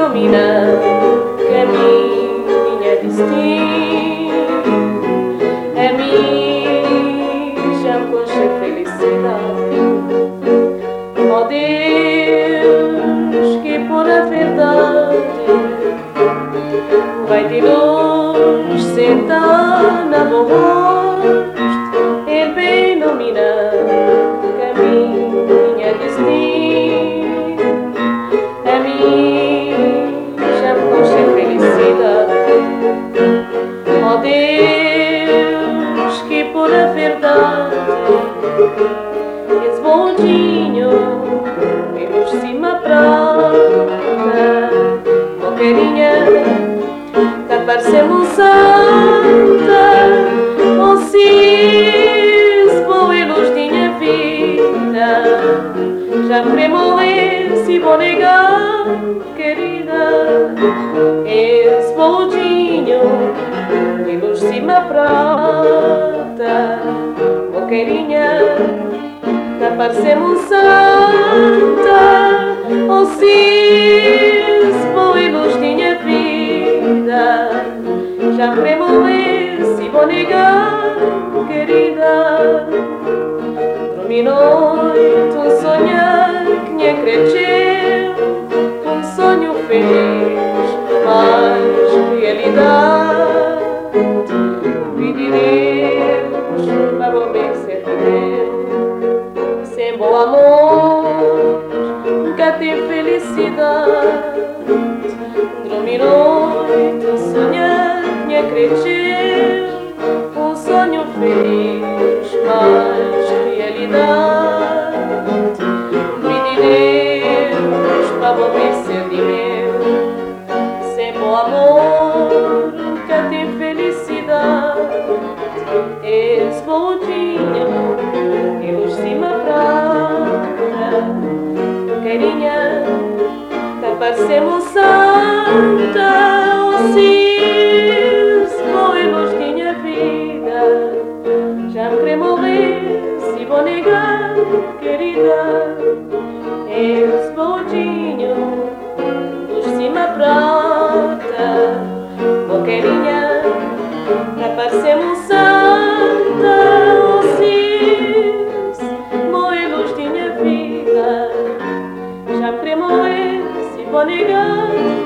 ilumina caminho é destino. A mim já me concha felicidade. Ó Deus, que por a verdade vai de longe sentar na borracha. Ele bem ilumina caminho é destino. A mim já me concha felicidade. Ó Deus, que por a verdade esse bondinho e por cima prata, com carinha tá parecendo santa. Oh cis, boa e luz tinha vida, já para morrer se vou negar, querida. Esse bondinho e luz cima prata, com carinha tá parecendo santa. Oh cis, boa e luz tinha vida, já para morrer se vou negar, querida. Dormi noite um sonhar que me acresceu, um sonho feliz, mais realidade. Pedi Deus para vou vencer Deus. Sem bom amor nunca tem felicidade. Dormi noite um sonhar que me acresceu, um sonho feliz, mais realidade. Pedi Deus para vou vencer de meu. Sem bom amor nunca tem felicidade. Esse bondinho e luz cima prata, carinha tá parecendo santa. Oh cis, boa e luz tinha vida, já me querer morrer se vou negar, querida. Esse bondinho luz cima prata, com carinha tá parecendo santa. Oh cis, boa e luz tinha vida, já me querer morrer se vou negar.